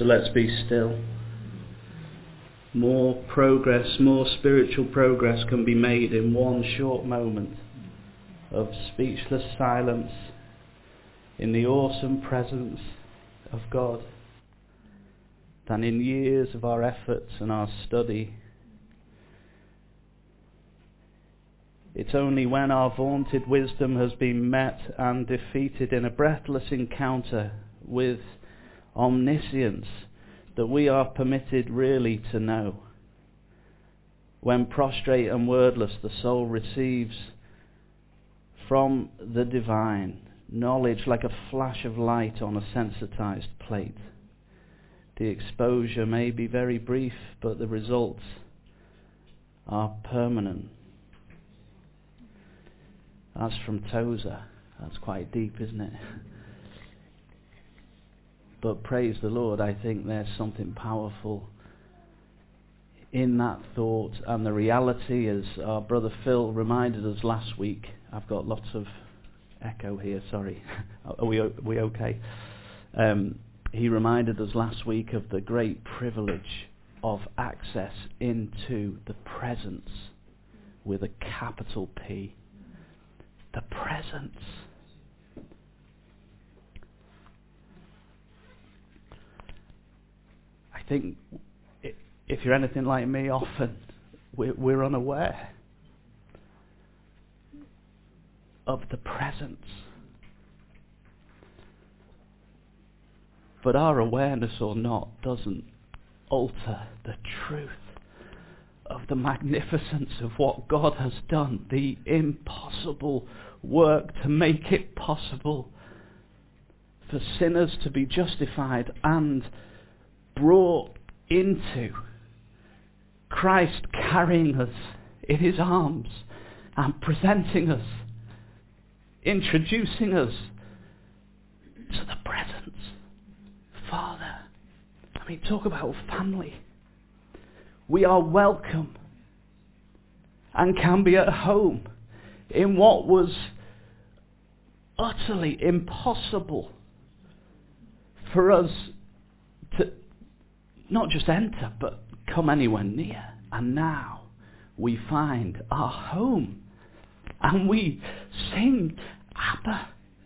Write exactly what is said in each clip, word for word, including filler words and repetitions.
So let's be still. More progress, more spiritual progress can be made in one short moment of speechless silence in the awesome presence of God than in years of our efforts and our study. It's only when our vaunted wisdom has been met and defeated in a breathless encounter with omniscience that we are permitted really to know. When prostrate and wordless the soul receives from the divine knowledge like a flash of light on a sensitized plate. The exposure may be very brief, but the results are permanent. That's from Tozer. That's quite deep, isn't it? But praise the Lord, I think there's something powerful in that thought, and the reality, as our brother Phil reminded us last week. I've got lots of echo here, sorry. Are we, are we okay? Um, he reminded us last week of the great privilege of access into the presence with a capital P. The presence. I think if you're anything like me, often we're, we're unaware of the presence. But our awareness or not doesn't alter the truth of the magnificence of what God has done, the impossible work to make it possible for sinners to be justified and brought into Christ, carrying us in his arms and presenting us, introducing us to the presence. Father, I mean, talk about family. We are welcome and can be at home in what was utterly impossible for us to not just enter, but come anywhere near. And now we find our home and we sing Abba.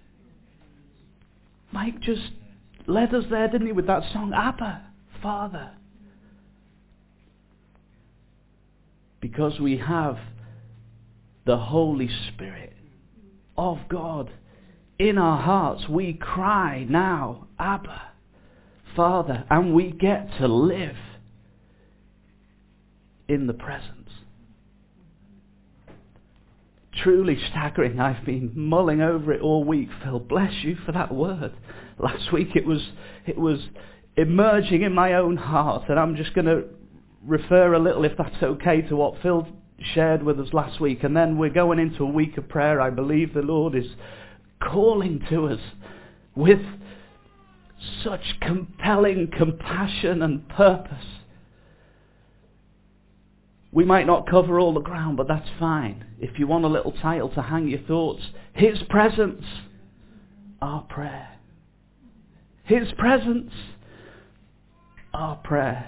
Mike just led us there, didn't he, with that song, Abba, Father. Because we have the Holy Spirit of God in our hearts, we cry now, Abba, Father, and we get to live in the presence. Truly staggering. I've been mulling over it all week. Phil, bless you for that word. Last week it was it was emerging in my own heart, and I'm just going to refer a little, if that's okay, to what Phil shared with us last week, and then we're going into a week of prayer. I believe the Lord is calling to us with such compelling compassion and purpose. We might not cover all the ground, but that's fine. If you want a little title to hang your thoughts, His presence, our prayer. His presence, our prayer.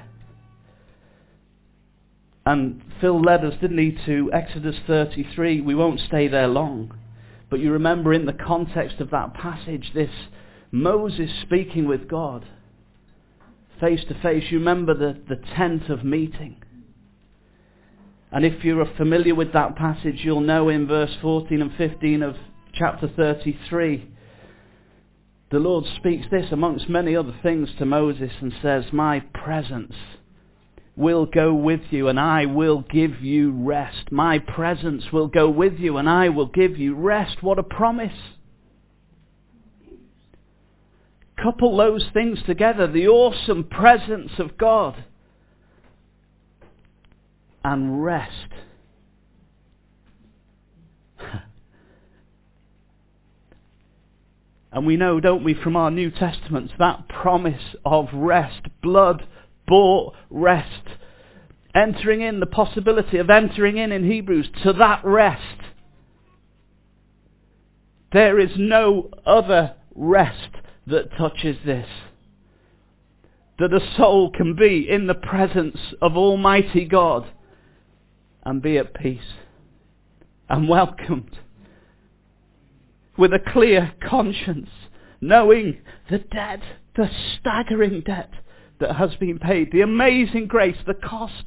And Phil led us, didn't he, to Exodus thirty-three. We won't stay there long. But you remember in the context of that passage, this Moses speaking with God, face to face. You remember the, the tent of meeting. And if you're familiar with that passage, you'll know in verse fourteen and fifteen of chapter thirty-three, the Lord speaks this amongst many other things to Moses and says, my presence will go with you and I will give you rest. My presence will go with you and I will give you rest. What a promise. Couple those things together, the awesome presence of God and rest. And we know, don't we, from our New Testaments, that promise of rest, blood-bought rest, entering in, the possibility of entering in in Hebrews to that rest. There is no other rest that touches this. that a soul can be in the presence of Almighty God and be at peace and welcomed with a clear conscience, knowing the debt, the staggering debt that has been paid, the amazing grace, the cost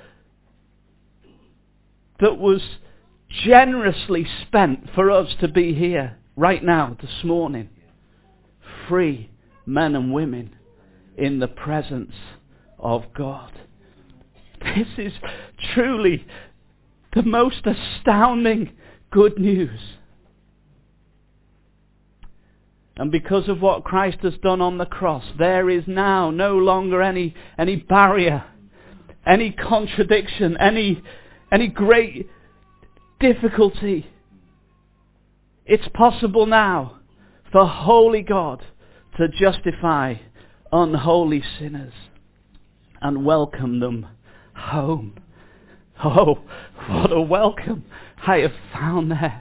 that was generously spent for us to be here right now, this morning, free men and women in the presence of God. This is truly the most astounding good news. And because of what Christ has done on the cross, there is now no longer any, any barrier, any contradiction, any, any great difficulty. It's possible now for holy God to justify unholy sinners and welcome them home. Oh, what a welcome I have found there.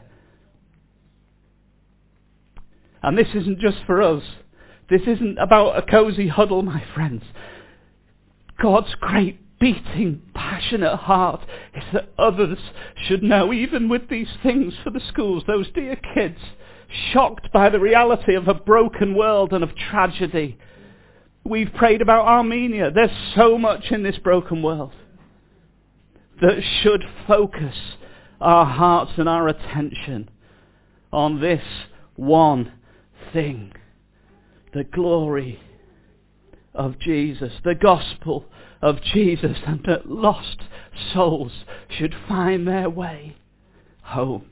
And this isn't just for us. This isn't about a cozy huddle, my friends. God's great, beating, passionate heart is that others should know, even with these things for the schools, those dear kids, shocked by the reality of a broken world and of tragedy. We've prayed about Armenia. There's so much in this broken world that should focus our hearts and our attention on this one thing: the glory of Jesus, the gospel of Jesus, and that lost souls should find their way home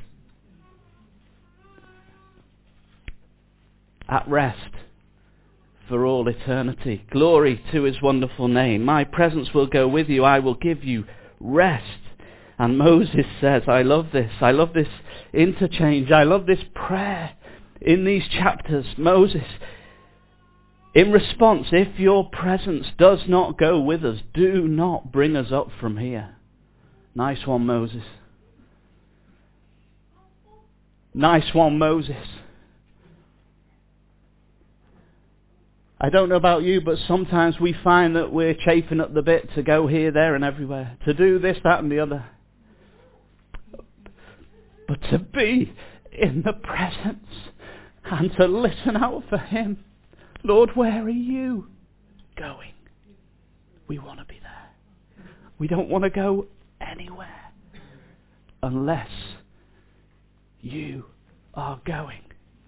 at rest for all eternity. Glory to his wonderful name. My presence will go with you. I will give you rest. And Moses says, I love this. I love this interchange. I love this prayer in these chapters. Moses, in response, if your presence does not go with us, do not bring us up from here. Nice one, Moses. Nice one, Moses. I don't know about you, but sometimes we find that we're chafing at the bit to go here, there and everywhere, to do this, that and the other. But to be in the presence and to listen out for him. Lord, where are you going? We want to be there. We don't want to go anywhere unless you are going.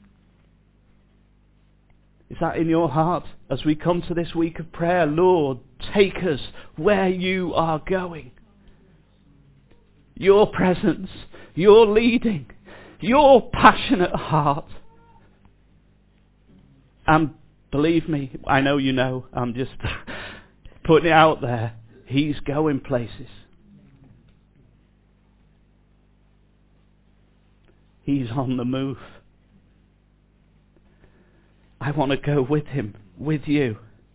Is that in your heart as we come to this week of prayer? Lord, take us where you are going. Your presence, your leading, your passionate heart. And believe me, I know you know, I'm just putting it out there. He's going places. He's on the move. I want to go with him, with you.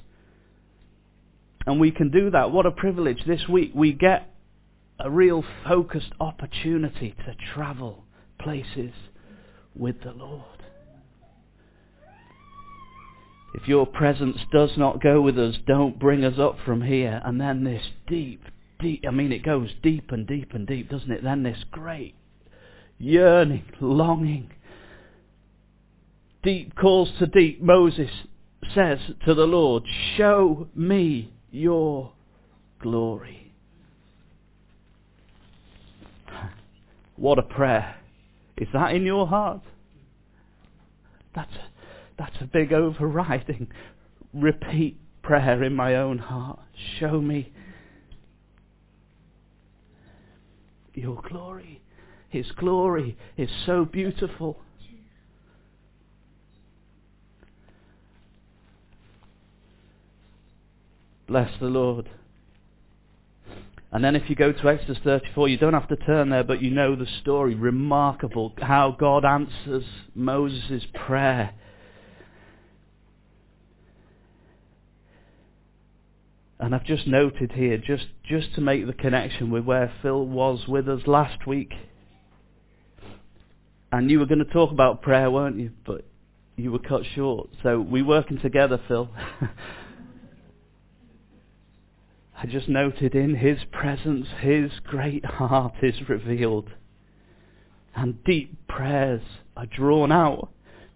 And we can do that. What a privilege. This week we get a real focused opportunity to travel places with the Lord. If your presence does not go with us, don't bring us up from here. And then this deep, deep, I mean it goes deep and deep and deep, doesn't it? Then this great yearning, longing, deep calls to deep. Moses says to the Lord, show me your glory. What a prayer. Is that in your heart? That's a, that's a big overriding repeat prayer in my own heart. Show me your glory. His glory is so beautiful. Bless the Lord. And then if you go to Exodus thirty-four, you don't have to turn there, but you know the story. Remarkable how God answers Moses' prayer. And I've just noted here, just, just to make the connection with where Phil was with us last week. And you were going to talk about prayer, weren't you? But you were cut short. So we're working together, Phil. I just noted, in his presence his great heart is revealed, and deep prayers are drawn out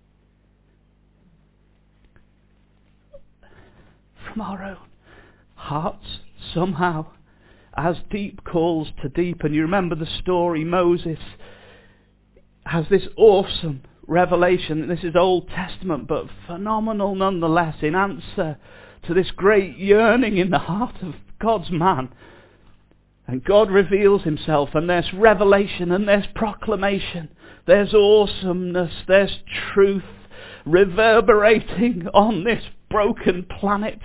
from our own hearts somehow, as deep calls to deep. And you remember the story, Moses has this awesome revelation, and this is Old Testament, but phenomenal nonetheless, in answer to this great yearning in the heart of God's man. And God reveals himself, and there's revelation, and there's proclamation, there's awesomeness, there's truth reverberating on this broken planet.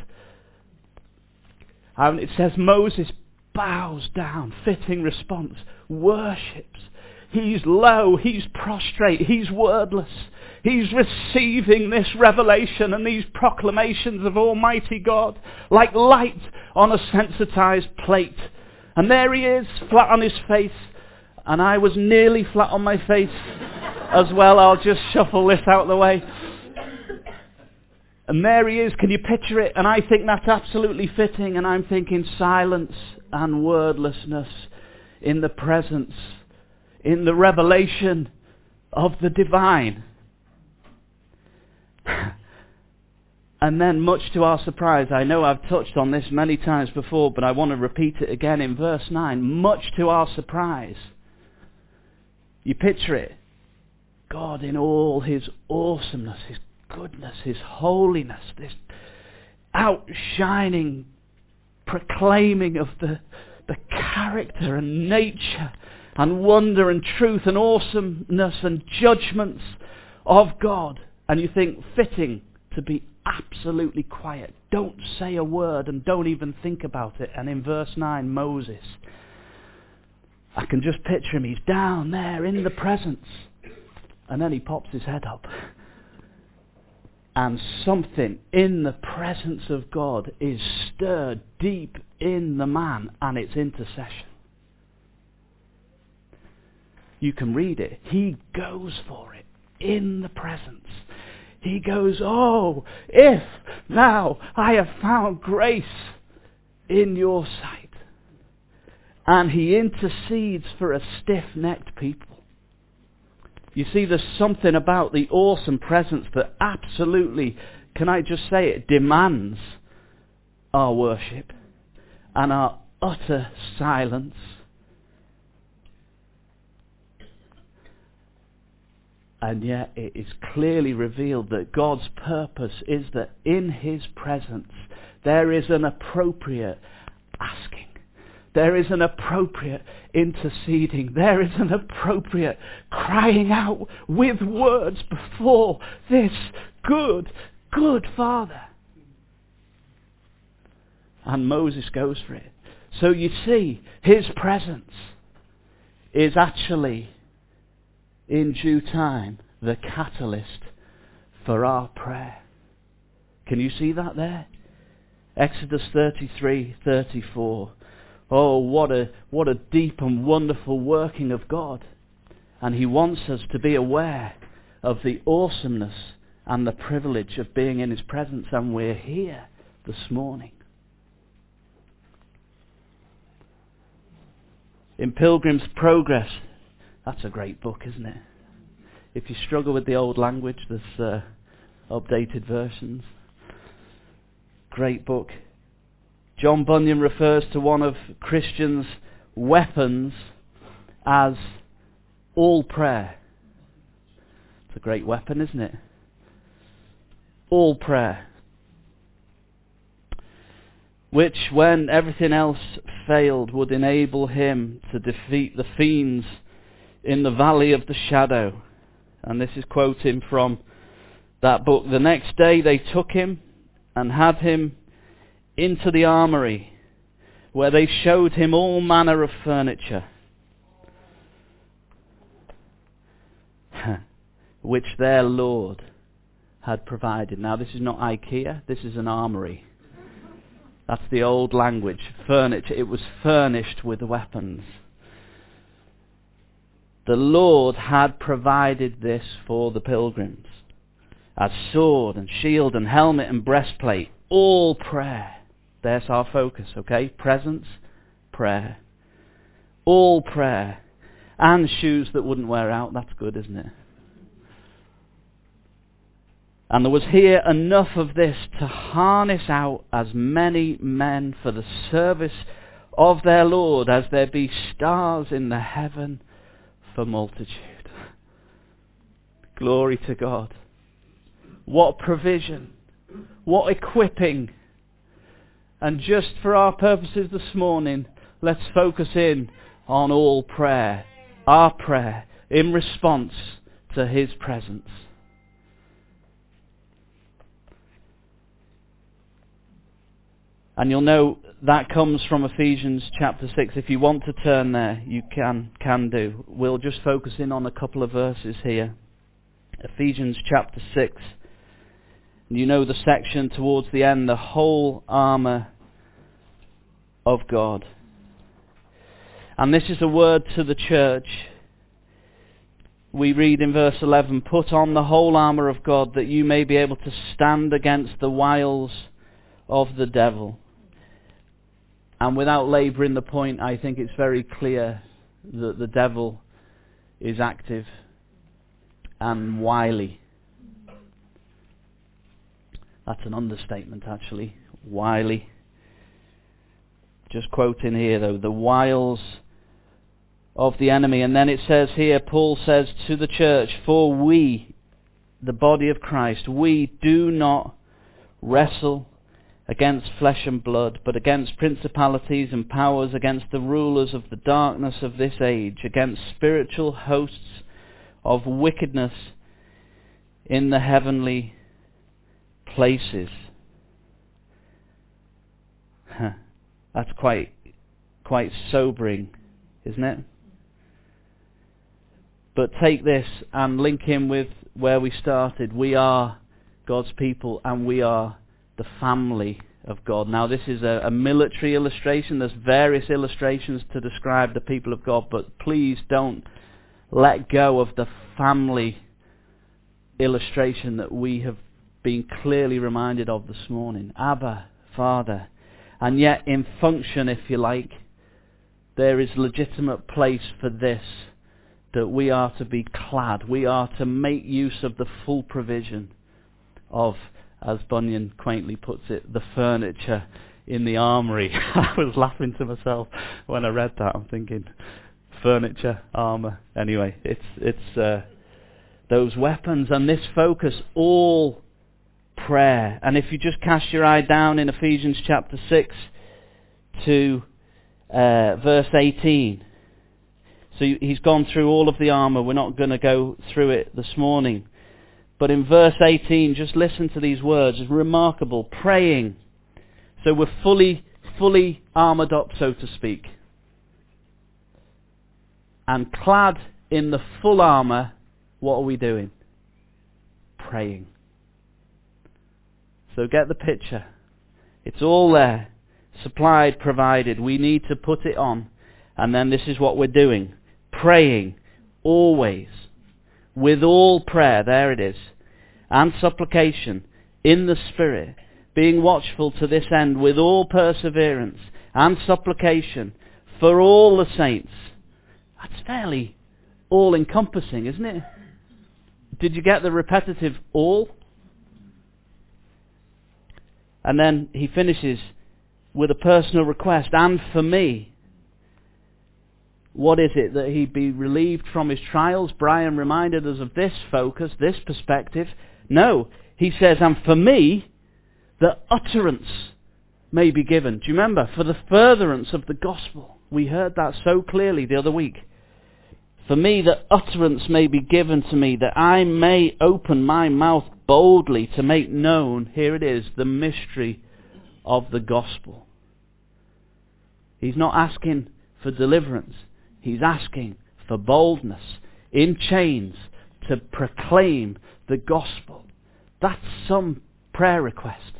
And it says Moses bows down, fitting response, worships. He's low, he's prostrate, he's wordless. He's receiving this revelation and these proclamations of Almighty God like light on a sensitized plate. And there he is, flat on his face. And I was nearly flat on my face as well. I'll just shuffle this out of the way. And there he is, can you picture it? And I think that's absolutely fitting. And I'm thinking silence and wordlessness in the presence, in the revelation of the divine. And then, much to our surprise, I know I've touched on this many times before, but I want to repeat it again in verse nine. Much to our surprise, you picture it, God in all his awesomeness, his goodness, his holiness, this outshining proclaiming of the, the character and nature and wonder and truth and awesomeness and judgments of God. And you think, fitting to be absolutely quiet. Don't say a word and don't even think about it. And in verse nine, Moses, I can just picture him. He's down there in the presence. And then he pops his head up. And something in the presence of God is stirred deep in the man, and it's intercession. You can read it. He goes for it in the presence. He goes, oh, if now I have found grace in your sight. And he intercedes for a stiff-necked people. You see, there's something about the awesome presence that absolutely, can I just say it, demands our worship and our utter silence. And yet it is clearly revealed that God's purpose is that in his presence there is an appropriate asking. There is an appropriate interceding. There is an appropriate crying out with words before this good, good Father. And Moses goes for it. So you see, his presence is actually, in due time, the catalyst for our prayer. Can you see that there? Exodus thirty-three, thirty-four. Oh, what a what a deep and wonderful working of God. And he wants us to be aware of the awesomeness and the privilege of being in his presence. And we're here this morning. In Pilgrim's Progress, that's a great book, isn't it? If you struggle with the old language, there's uh, updated versions. Great book. John Bunyan refers to one of Christians' weapons as all prayer. It's a great weapon, isn't it? All prayer. Which, when everything else failed, would enable him to defeat the fiends in the valley of the shadow. And this is quoting from that book. The next day they took him and had him into the armoury, where they showed him all manner of furniture, which their Lord had provided. Now this is not IKEA, this is an armoury. That's the old language. Furniture. It was furnished with weapons. The Lord had provided this for the pilgrims, as sword and shield and helmet and breastplate, all prayer. There's our focus, okay? Presence, prayer. All prayer. And shoes that wouldn't wear out. That's good, isn't it? And there was here enough of this to harness out as many men for the service of their Lord as there be stars in the heaven for multitude. Glory to God. What provision. What equipping. And just for our purposes this morning, let's focus in on all prayer. Our prayer in response to His presence. And you'll know that comes from Ephesians chapter six. If you want to turn there, you can can do. We'll just focus in on a couple of verses here. Ephesians chapter six. And you know the section towards the end, the whole armour of God. And this is a word to the church. We read in verse eleven, put on the whole armour of God that you may be able to stand against the wiles of the devil. And without labouring the point, I think it's very clear that the devil is active and wily. That's an understatement, actually. Wily. Just quoting here, though, the wiles of the enemy. And then it says here, Paul says to the church, for we, the body of Christ, we do not wrestle against flesh and blood, but against principalities and powers, against the rulers of the darkness of this age, against spiritual hosts of wickedness in the heavenly places. Huh. That's quite quite sobering, isn't it? But take this and link in with where we started. We are God's people and we are the family of God. Now this is a, a military illustration. There's various illustrations to describe the people of God, but please don't let go of the family illustration that we have been clearly reminded of this morning. Abba, Father. And yet in function, if you like, there is legitimate place for this, that we are to be clad. We are to make use of the full provision of, as Bunyan quaintly puts it, the furniture in the armoury. I was laughing to myself when I read that. I'm thinking, furniture, armour. Anyway, it's it's uh, those weapons and this focus, all prayer. And if you just cast your eye down in Ephesians chapter six to uh, verse eighteen. So he's gone through all of the armour. We're not going to go through it this morning. But in verse eighteen, just listen to these words. It's remarkable. Praying. So we're fully, fully armoured up, so to speak. And clad in the full armour, what are we doing? Praying. So get the picture. It's all there. Supplied, provided. We need to put it on. And then this is what we're doing. Praying. Always. With all prayer. There it is. And supplication. In the Spirit. Being watchful to this end. With all perseverance. And supplication. For all the saints. That's fairly all-encompassing, isn't it? Did you get the repetitive all? And then he finishes with a personal request. And for me. What is it? That he be relieved from his trials? Brian reminded us of this focus, this perspective. No. He says, and for me, that utterance may be given. Do you remember? For the furtherance of the gospel. We heard that so clearly the other week. For me, that utterance may be given to me, that I may open my mouth boldly to make known, here it is, the mystery of the gospel. He's not asking for deliverance. He's asking for boldness in chains to proclaim the gospel. That's some prayer request.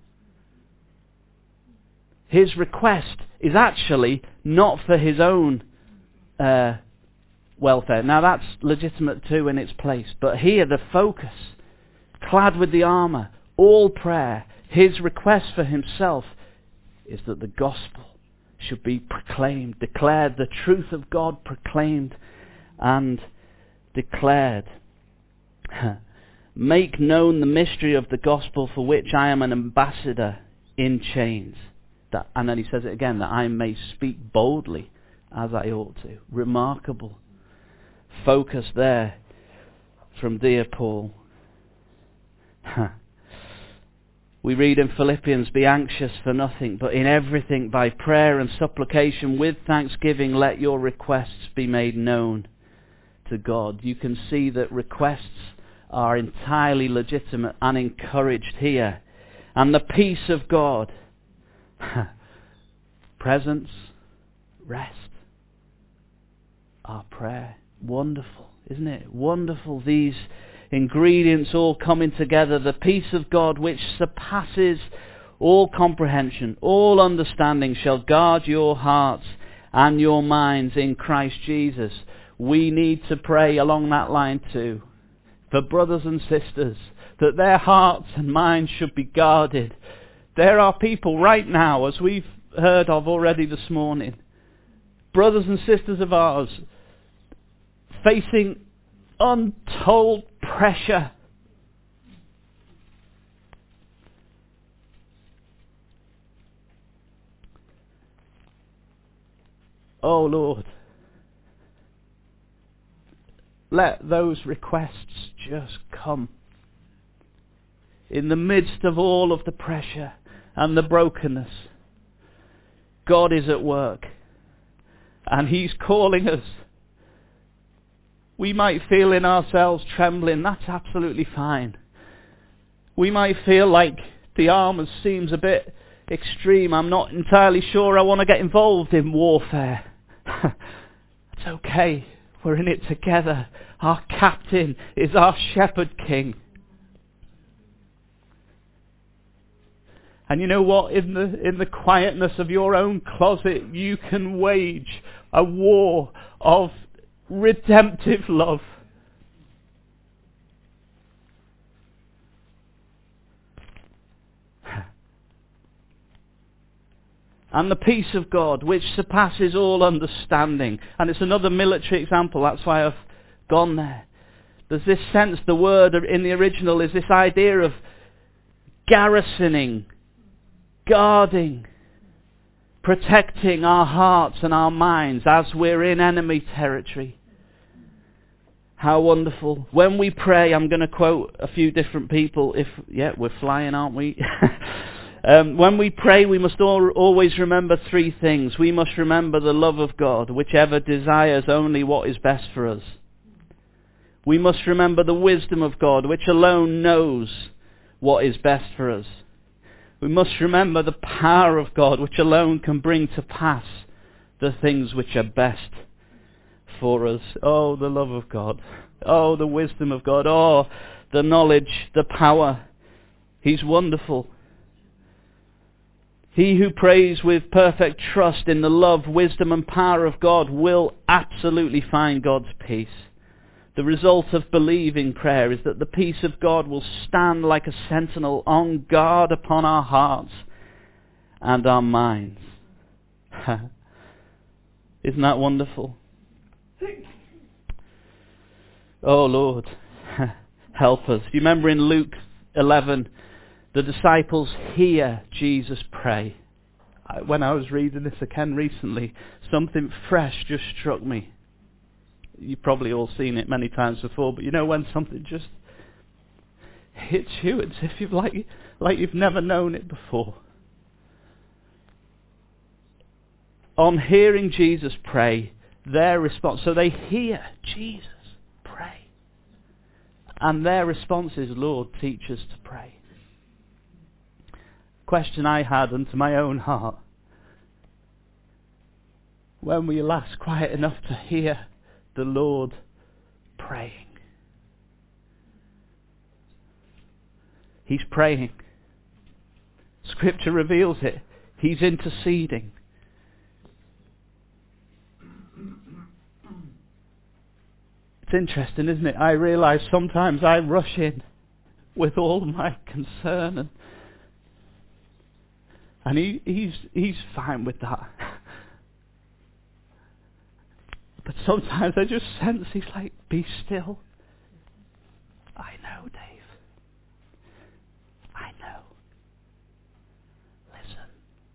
His request is actually not for his own uh, welfare. Now that's legitimate too in its place. But here the focus, clad with the armour, all prayer, his request for himself, is that the gospel should be proclaimed, declared, the truth of God proclaimed and declared. Make known the mystery of the gospel, for which I am an ambassador in chains. That, and then he says it again, that I may speak boldly as I ought to. Remarkable focus there from dear Paul. We read in Philippians, be anxious for nothing, but in everything by prayer and supplication with thanksgiving let your requests be made known to God. You can see that requests are entirely legitimate and encouraged here. And the peace of God, presence, rest, our prayer. Wonderful, isn't it? Wonderful, these ingredients all coming together. The peace of God which surpasses all comprehension, all understanding, shall guard your hearts and your minds in Christ Jesus. We need to pray along that line too, for brothers and sisters, that their hearts and minds should be guarded. There are people right now, as we've heard of already this morning, brothers and sisters of ours, facing untold pressure. Oh Lord, let those requests just come. In the midst of all of the pressure and the brokenness, God is at work, and He's calling us. We might feel in ourselves trembling. That's absolutely fine. We might feel like the armour seems a bit extreme. I'm not entirely sure I want to get involved in warfare. It's okay. We're in it together. Our captain is our shepherd king. And you know what? In the, in the quietness of your own closet, you can wage a war of redemptive love. And the peace of God, which surpasses all understanding. And it's another military example, that's why I've gone there. There's this sense, the word in the original is this idea of garrisoning, guarding, protecting our hearts and our minds as we're in enemy territory. How wonderful. When we pray, I'm going to quote a few different people. If yeah, we're flying, aren't we? um, when we pray, we must all, always remember three things. We must remember the love of God, which ever desires only what is best for us. We must remember the wisdom of God, which alone knows what is best for us. We must remember the power of God, which alone can bring to pass the things which are best for us. Oh, the love of God. Oh, the wisdom of God. Oh, the knowledge, the power. He's wonderful. He who prays with perfect trust in the love, wisdom and power of God will absolutely find God's peace. The result of believing prayer is that the peace of God will stand like a sentinel on guard upon our hearts and our minds. Isn't that wonderful? Oh Lord, help us. Do you remember in Luke eleven, the disciples hear Jesus pray? When I was reading this again recently, something fresh just struck me. You've probably all seen it many times before, but you know when something just hits you, it's as if you've like, like you've never known it before. On hearing Jesus pray, their response, so they hear Jesus pray, and their response is, Lord, teach us to pray. Question I had unto my own heart: when were you last quiet enough to hear the Lord praying? He's praying. Scripture reveals it. He's interceding. It's interesting, isn't it? I realise sometimes I rush in with all my concern and And he, he's, he's fine with that. But sometimes I just sense he's like, be still. I know, Dave. I know. Listen.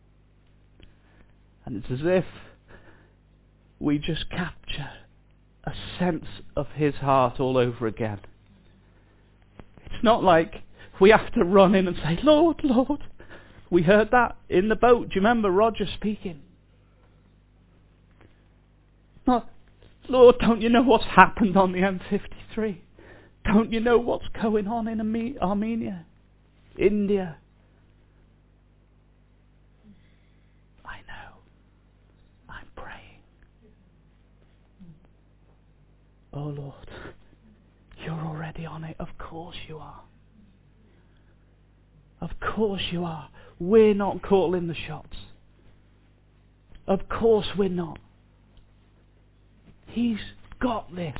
And it's as if we just capture a sense of his heart all over again. It's not like we have to run in and say, Lord, Lord. We heard that in the boat. Do you remember Roger speaking? Not, Lord, don't you know what's happened on the M fifty-three? Don't you know what's going on in Armenia? India? I know. I'm praying. Oh Lord, you're already on it. Of course you are. Of course you are. We're not calling the shots. Of course we're not. He's got this.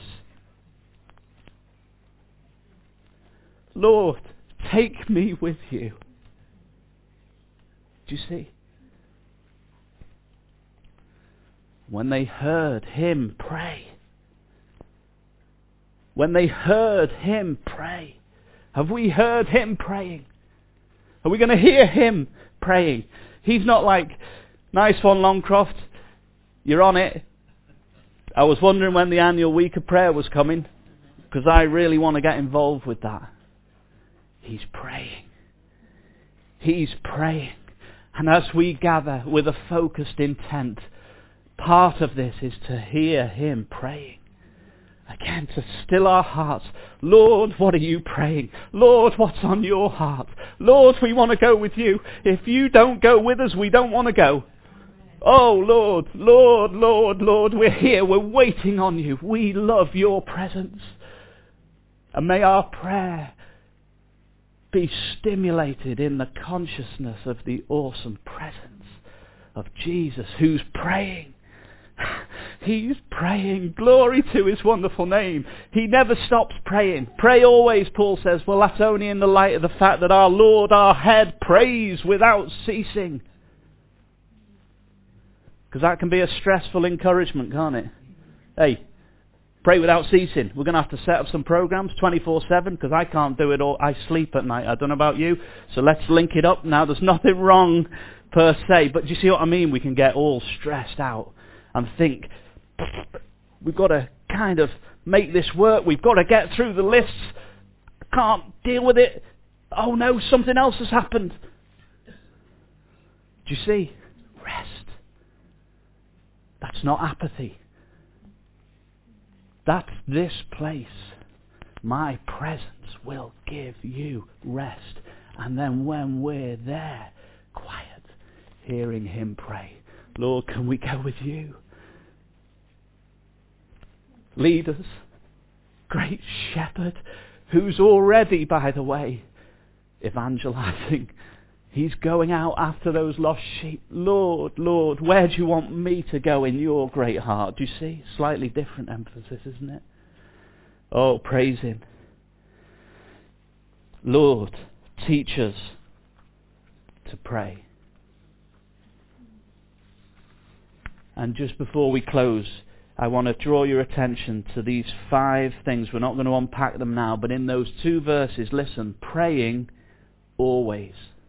Lord, take me with you. Do you see? When they heard him pray. When they heard him pray. Have we heard him praying? Are we going to hear him praying? He's not like, nice one, Longcroft. You're on it. I was wondering when the annual week of prayer was coming, because I really want to get involved with that. He's praying. He's praying. And as we gather with a focused intent, part of this is to hear him praying. Again, to still our hearts. Lord, what are you praying? Lord, what's on your heart? Lord, we want to go with you. If you don't go with us, we don't want to go. Oh, Lord, Lord, Lord, Lord, we're here. We're waiting on you. We love your presence. And may our prayer be stimulated in the consciousness of the awesome presence of Jesus, who's praying. He's praying. Glory to his wonderful name. He never stops praying. Pray always, Paul says. Well, that's only in the light of the fact that our Lord, our head, prays without ceasing. Because that can be a stressful encouragement, can't it? Hey, pray without ceasing. We're going to have to set up some programs twenty-four seven, because I can't do it all. I sleep at night. I don't know about you. So let's link it up now. There's nothing wrong per se. But do you see what I mean? We can get all stressed out and think, we've got to kind of make this work. We've got to get through the lists. I can't deal with it. Oh no, something else has happened. Do you see? Rest. That's not apathy. That's this place. My presence will give you rest. And then when we're there, quiet, hearing him pray. Lord, can we go with you? Leaders, great shepherd, who's already, by the way, evangelizing. He's going out after those lost sheep. Lord, Lord, where do you want me to go in your great heart? Do you see? Slightly different emphasis, isn't it? Oh, praise him. Lord, teach us to pray. And just before we close, I want to draw your attention to these five things. We're not going to unpack them now, but in those two verses, listen, praying always.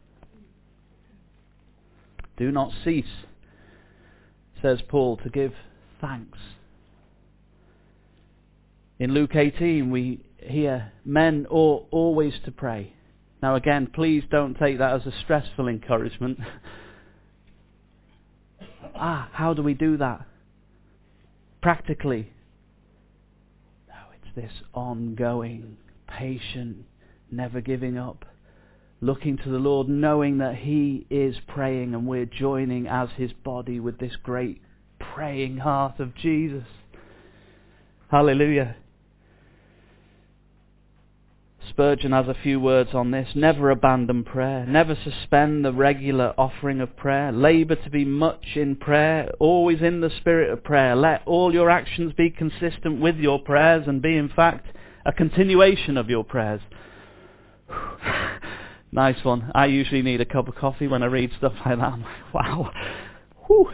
Do not cease, says Paul, to give thanks. In Luke eighteen, we hear men ought always to pray. Now again, please don't take that as a stressful encouragement. ah, how do we do that? Practically. No, it's this ongoing, patient, never giving up. Looking to the Lord, knowing that he is praying and we're joining as his body with this great praying heart of Jesus. Hallelujah. Spurgeon has a few words on this. Never abandon prayer. Never suspend the regular offering of prayer. Labour to be much in prayer. Always in the spirit of prayer. Let all your actions be consistent with your prayers and be in fact a continuation of your prayers. Nice one. I usually need a cup of coffee when I read stuff like that. I'm like, wow. Whew.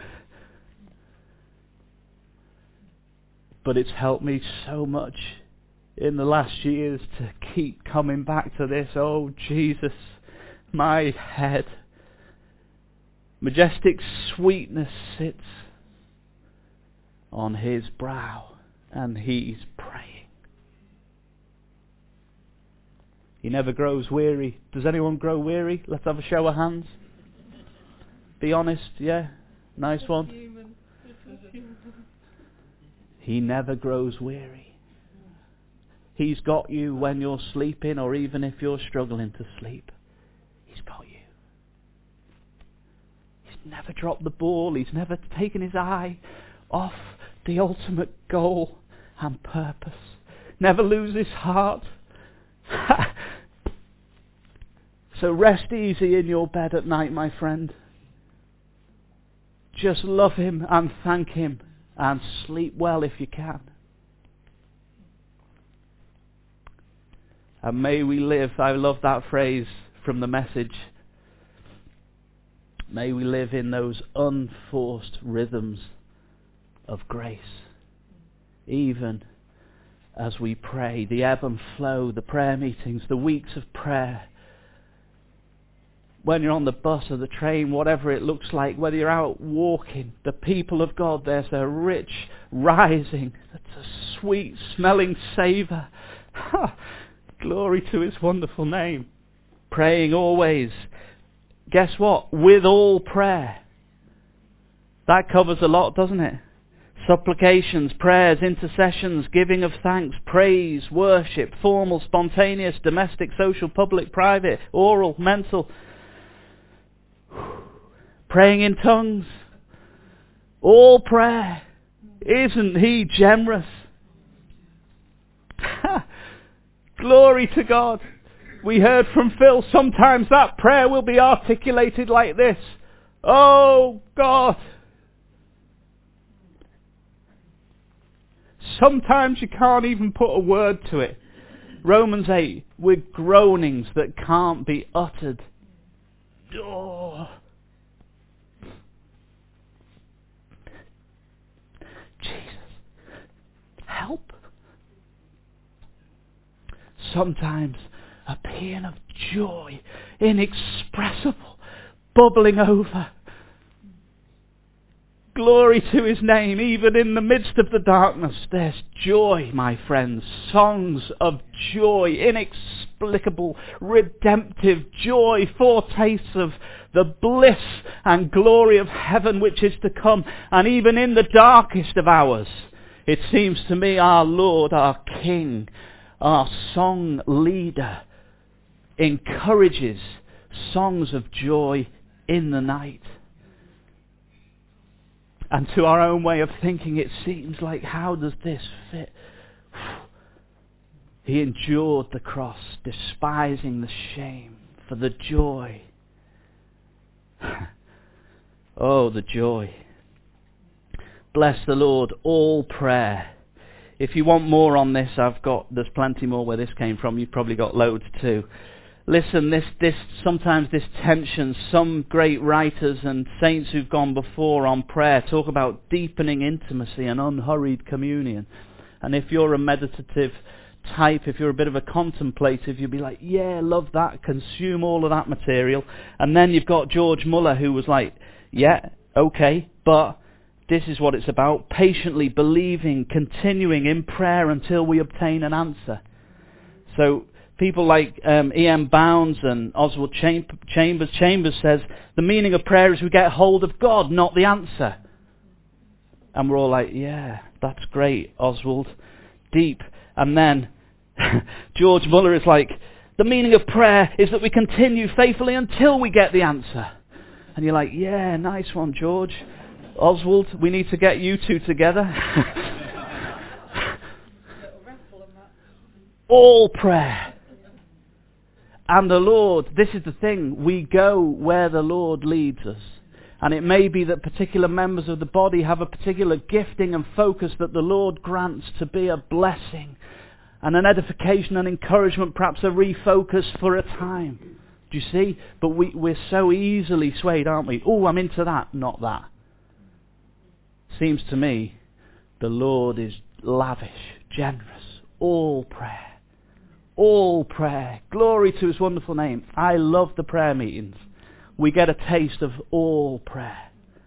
But it's helped me so much in the last years to keep coming back to this. Oh, Jesus, my head. Majestic sweetness sits on his brow, and he's praying. He never grows weary. Does anyone grow weary? Let's have a show of hands. Be honest, yeah? Nice one. He never grows weary. He's got you when you're sleeping, or even if you're struggling to sleep. He's got you. He's never dropped the ball. He's never taken his eye off the ultimate goal and purpose. Never lose his heart. So rest easy in your bed at night, my friend. Just love him and thank him and sleep well if you can. And may we live, I love that phrase from the Message, may we live in those unforced rhythms of grace, even as we pray, the ebb and flow, the prayer meetings, the weeks of prayer. When you're on the bus or the train, whatever it looks like, whether you're out walking, the people of God, there's a rich rising, that's a sweet smelling savour. Glory to his wonderful name. Praying always. Guess what? With all prayer. That covers a lot, doesn't it? Supplications, prayers, intercessions, giving of thanks, praise, worship, formal, spontaneous, domestic, social, public, private, oral, mental. Praying in tongues. All prayer. Isn't he generous? Glory to God. We heard from Phil, sometimes that prayer will be articulated like this. Oh God. Sometimes you can't even put a word to it. Romans eight, with groanings that can't be uttered. Oh. Jesus, help. Sometimes a paean of joy, inexpressible, bubbling over. Glory to his name. Even in the midst of the darkness, there's joy, my friends. Songs of joy, inexplicable, redemptive joy, foretastes of the bliss and glory of heaven which is to come. And even in the darkest of hours, it seems to me our Lord, our King, our song leader encourages songs of joy in the night. And to our own way of thinking, it seems like, how does this fit? He endured the cross, despising the shame, for the joy. Oh, the joy. Bless the Lord, all prayer. If you want more on this, I've got, there's plenty more where this came from. You've probably got loads too. Listen, this, this, sometimes this tension, some great writers and saints who've gone before on prayer talk about deepening intimacy and unhurried communion. And if you're a meditative type, if you're a bit of a contemplative, you'll be like, yeah, love that, consume all of that material. And then you've got George Muller, who was like, yeah, okay, but this is what it's about, patiently believing, continuing in prayer until we obtain an answer. So people like um, E M Bounds and Oswald Chambers, Chambers says, the meaning of prayer is we get hold of God, not the answer. And we're all like, yeah, that's great, Oswald. Deep. And then George Muller is like, the meaning of prayer is that we continue faithfully until we get the answer. And you're like, yeah, nice one, George. Oswald, we need to get you two together. All prayer. And the Lord, this is the thing, we go where the Lord leads us. And it may be that particular members of the body have a particular gifting and focus that the Lord grants to be a blessing and an edification and encouragement, perhaps a refocus for a time. Do you see? But we, we're so easily swayed, aren't we? Oh, I'm into that, not that. Seems to me the Lord is lavish, generous, all prayer. All prayer. Glory to his wonderful name. I love the prayer meetings. We get a taste of all prayer.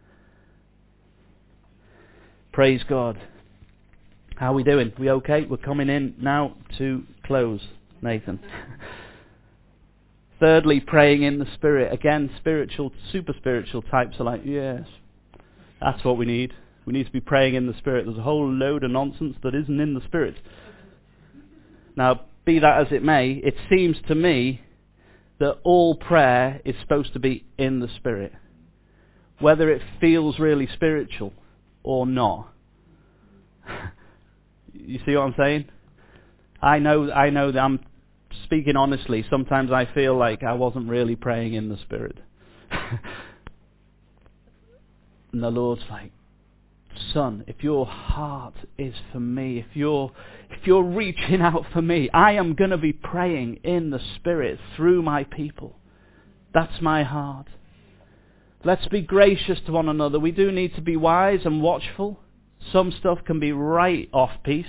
Praise God. How are we doing? We okay? We're coming in now to close, Nathan. Thirdly, praying in the Spirit. Again, spiritual, super spiritual types are like, yes, that's what we need. We need to be praying in the Spirit. There's a whole load of nonsense that isn't in the Spirit. Now, be that as it may, it seems to me that all prayer is supposed to be in the Spirit. Whether it feels really spiritual or not. You see what I'm saying? I know, I know that I'm speaking honestly. Sometimes I feel like I wasn't really praying in the Spirit. And the Lord's like, son, if your heart is for me, if you're if you're reaching out for me, I am going to be praying in the Spirit through my people. That's my heart. Let's be gracious to one another. We do need to be wise and watchful. Some stuff can be right off-piste.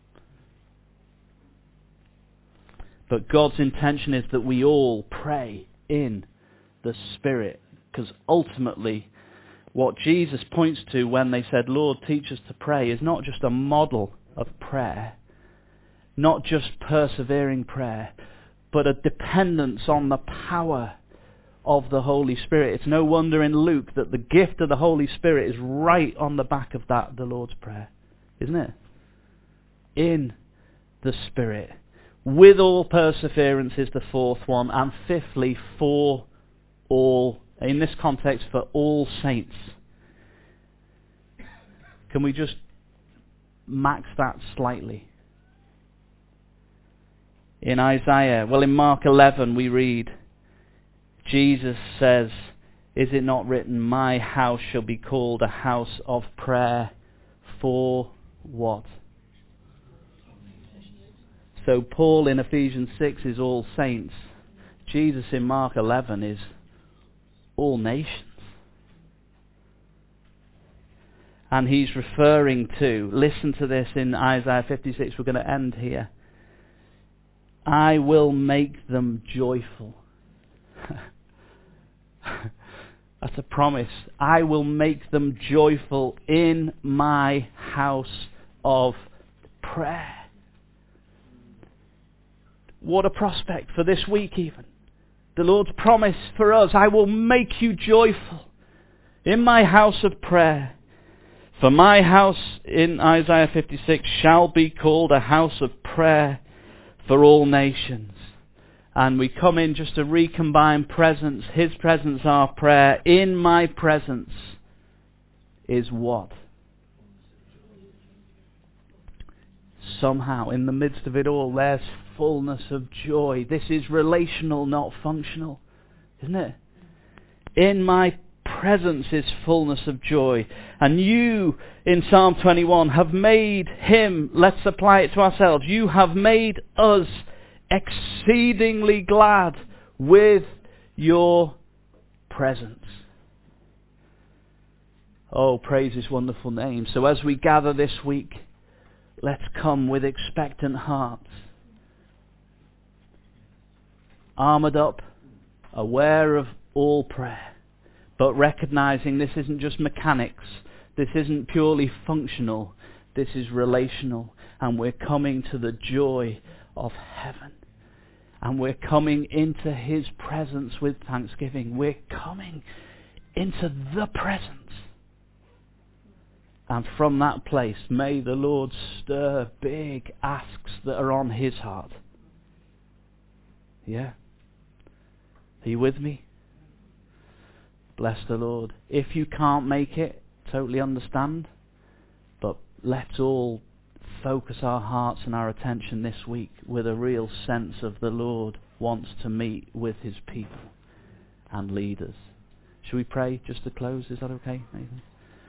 But God's intention is that we all pray in the Spirit. Because ultimately, what Jesus points to when they said, Lord, teach us to pray, is not just a model of prayer, not just persevering prayer, but a dependence on the power of the Holy Spirit. It's no wonder in Luke that the gift of the Holy Spirit is right on the back of that, the Lord's Prayer. Isn't it? In the Spirit. With all perseverance is the fourth one. And fifthly, for all, in this context, for all saints. Can we just max that slightly? In Isaiah, well in Mark eleven we read, Jesus says, is it not written, my house shall be called a house of prayer for what? So Paul in Ephesians six is all saints. Jesus in Mark eleven is all nations. And he's referring to, listen to this in Isaiah fifty-six, we're going to end here. I will make them joyful. That's a promise. I will make them joyful in my house of prayer. What a prospect for this week even. The Lord's promise for us, I will make you joyful in my house of prayer. For my house, in Isaiah fifty-six, shall be called a house of prayer for all nations. And we come in just to recombine presence. His presence, our prayer. In my presence is what? Somehow, in the midst of it all, there's fullness of joy. This is relational, not functional. Isn't it? In my presence is fullness of joy. And you, in Psalm twenty-one, have made him, let's apply it to ourselves, you have made us exceedingly glad with your presence. Oh, praise his wonderful name. So as we gather this week, let's come with expectant hearts, armoured up, aware of all prayer, but recognizing this isn't just mechanics, this isn't purely functional, this is relational, and we're coming to the joy of heaven. And we're coming into his presence with thanksgiving. We're coming into the presence. And from that place, may the Lord stir big asks that are on his heart. Yeah? Are you with me? Bless the Lord. If you can't make it, totally understand. But let's all focus our hearts and our attention this week with a real sense of the Lord wants to meet with his people and lead us. Shall we pray just to close? Is that okay, Nathan?